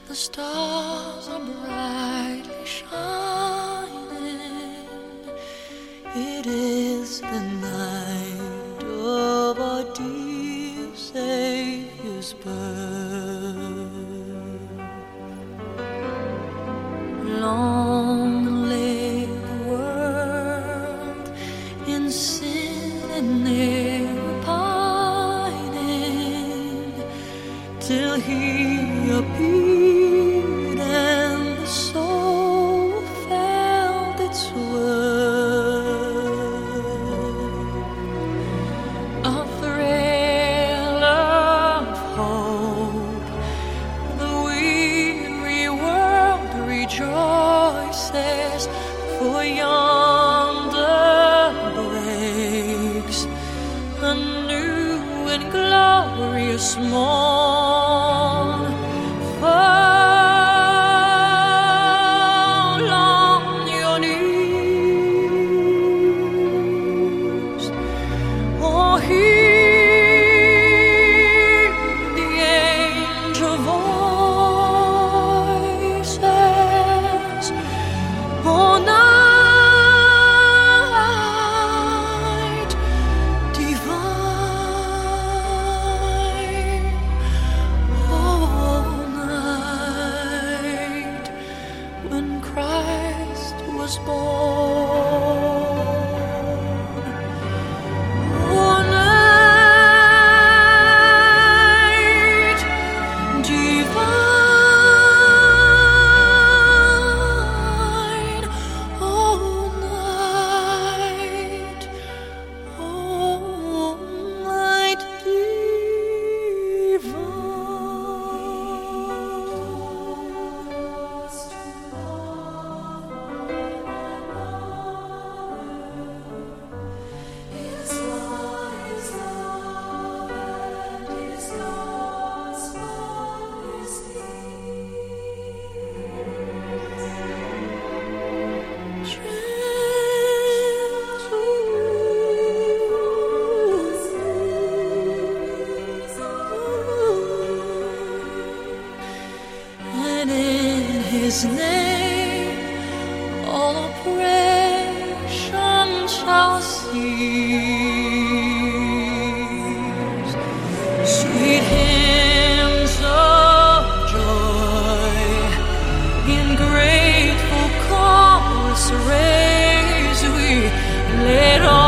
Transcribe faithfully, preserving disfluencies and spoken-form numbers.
The stars are brightly shining. It is the night of our dear Savior's birth. Long lay the world in sin and error pining, till He appeared and the soul felt its worth. A thrill of hope, the weary world rejoices, for yonder breaks a new and glorious morn. Fall on your knees, or hear the angel voices, or night divine, oh night when Christ was born, oh night divine, oh night, oh night and in His name all oppression shall cease. Sweet hymns of joy in grateful chorus raise we, let all